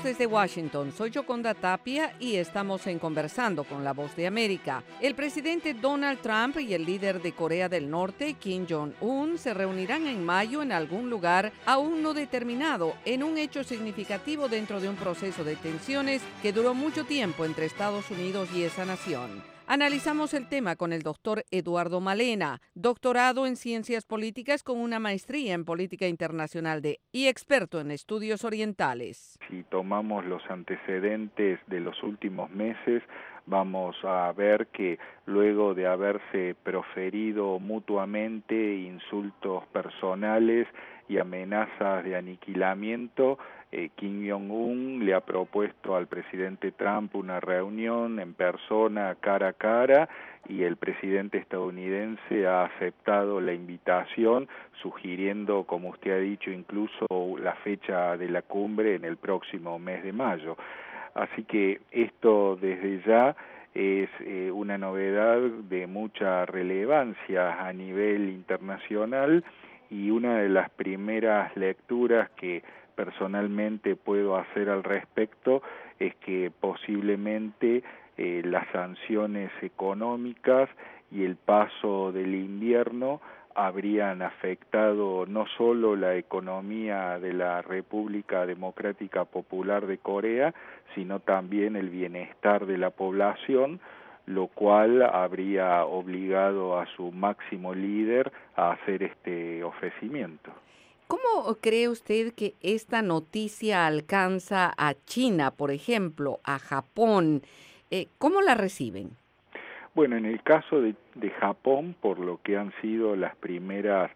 desde Washington. Soy Yoconda Tapia y estamos en Conversando con la Voz de América. El presidente Donald Trump y el líder de Corea del Norte, Kim Jong-un, se reunirán en mayo en algún lugar aún no determinado, en un hecho significativo dentro de un proceso de tensiones que duró mucho tiempo entre Estados Unidos y esa nación. Analizamos el tema con el doctor Eduardo Malena, doctorado en Ciencias Políticas con una maestría en Política Internacional y experto en estudios orientales. Si tomamos los antecedentes de los últimos meses, vamos a ver que luego de haberse proferido mutuamente insultos personales y amenazas de aniquilamiento, Kim Jong-un le ha propuesto al presidente Trump una reunión en persona, cara a cara, y el presidente estadounidense ha aceptado la invitación, sugiriendo, como usted ha dicho, incluso la fecha de la cumbre en el próximo mes de mayo. Así que esto desde ya es una novedad de mucha relevancia a nivel internacional y una de las primeras lecturas que personalmente puedo hacer al respecto es que posiblemente las sanciones económicas y el paso del invierno habrían afectado no solo la economía de la República Democrática Popular de Corea, sino también el bienestar de la población, lo cual habría obligado a su máximo líder a hacer este ofrecimiento. ¿Cómo cree usted que esta noticia alcanza a China, por ejemplo, a Japón? ¿Cómo la reciben? Bueno, en el caso de Japón, por lo que han sido las primeras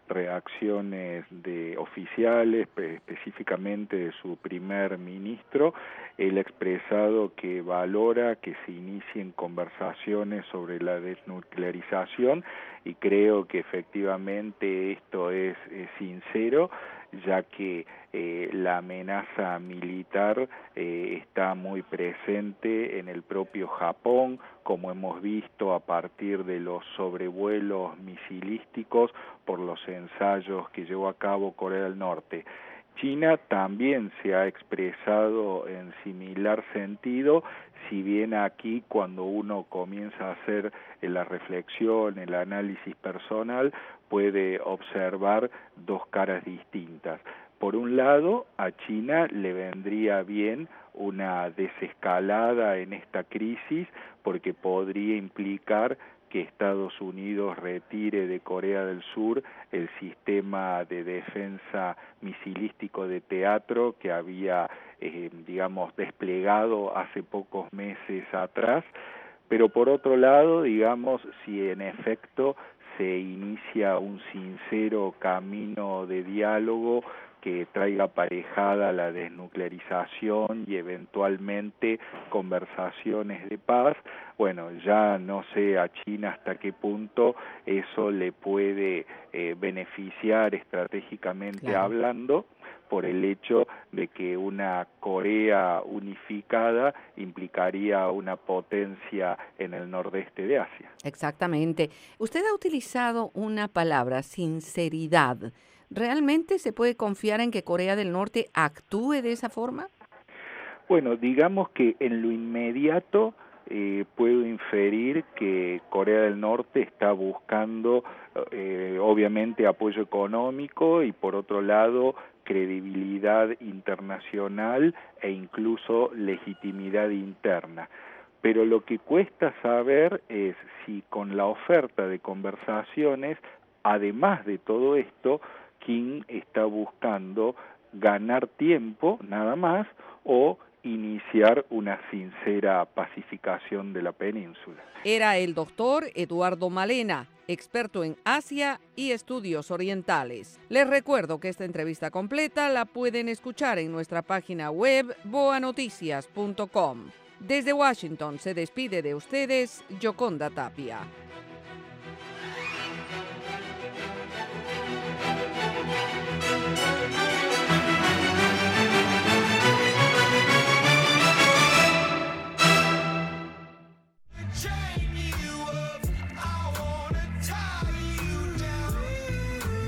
reacciones de oficiales, específicamente de su primer ministro, él ha expresado que valora que se inicien conversaciones sobre la desnuclearización y creo que efectivamente esto es sincero, ya que la amenaza militar está muy presente en el propio Japón, como hemos visto a partir de los sobrevuelos misilísticos por los ensayos que llevó a cabo Corea del Norte. China también se ha expresado en similar sentido, si bien aquí cuando uno comienza a hacer la reflexión, el análisis personal, puede observar dos caras distintas. Por un lado, a China le vendría bien una desescalada en esta crisis porque podría implicar que Estados Unidos retire de Corea del Sur el sistema de defensa misilístico de teatro que había, desplegado hace pocos meses atrás. Pero por otro lado, si en efecto se inicia un sincero camino de diálogo que traiga aparejada la desnuclearización y eventualmente conversaciones de paz, bueno, ya no sé a China hasta qué punto eso le puede beneficiar estratégicamente hablando, por el hecho de que una Corea unificada implicaría una potencia en el nordeste de Asia. Exactamente. Usted ha utilizado una palabra, sinceridad. ¿Realmente se puede confiar en que Corea del Norte actúe de esa forma? Bueno, digamos que en lo inmediato puedo inferir que Corea del Norte está buscando obviamente apoyo económico y por otro lado credibilidad internacional e incluso legitimidad interna. Pero lo que cuesta saber es si con la oferta de conversaciones, además de todo esto, Kim está buscando ganar tiempo nada más o iniciar una sincera pacificación de la península. Era el doctor Eduardo Malena, experto en Asia y estudios orientales. Les recuerdo que esta entrevista completa la pueden escuchar en nuestra página web boanoticias.com. Desde Washington se despide de ustedes Yoconda Tapia.